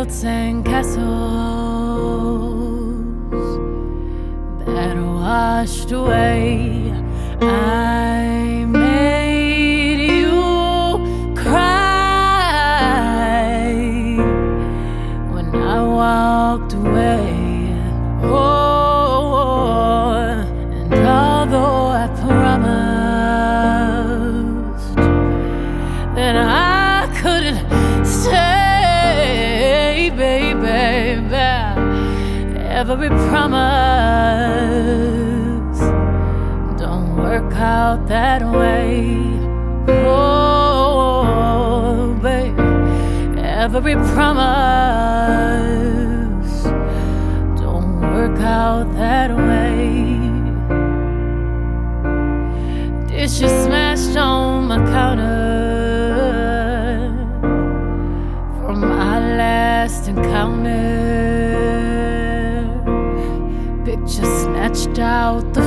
forts and castles that washed away. I made you cry when I walked away. Oh, and although I promised that I couldn't stay, baby, every promise don't work out that way. Oh, baby, every promise don't work out that way. Dishes smashed on my counter from our last encounter. Picture snatched out the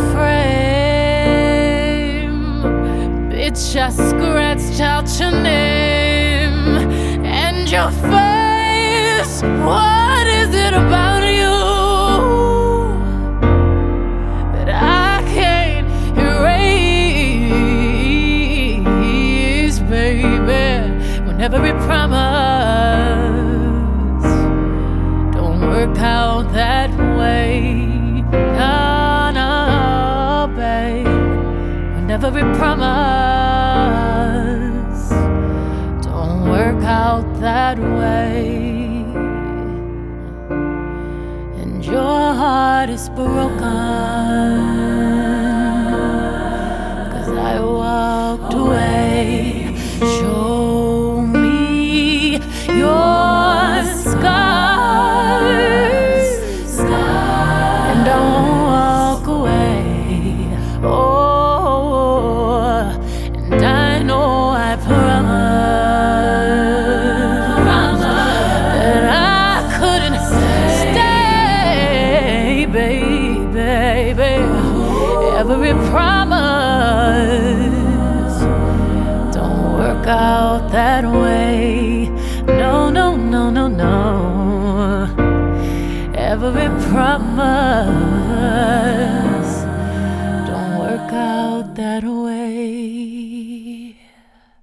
frame. Bitch, I scratched out your name and your face. What is it about you that I can't erase, baby? When every promise don't work out that way. No, babe, when every promise don't work out that way, and your heart is broken 'cause I walked away. Show me your scars, and don't walk away. Oh, and I know I promised that I couldn't stay, baby. Every promise don't work out that way. No, no, no, no, no. Every promise don't work out that way.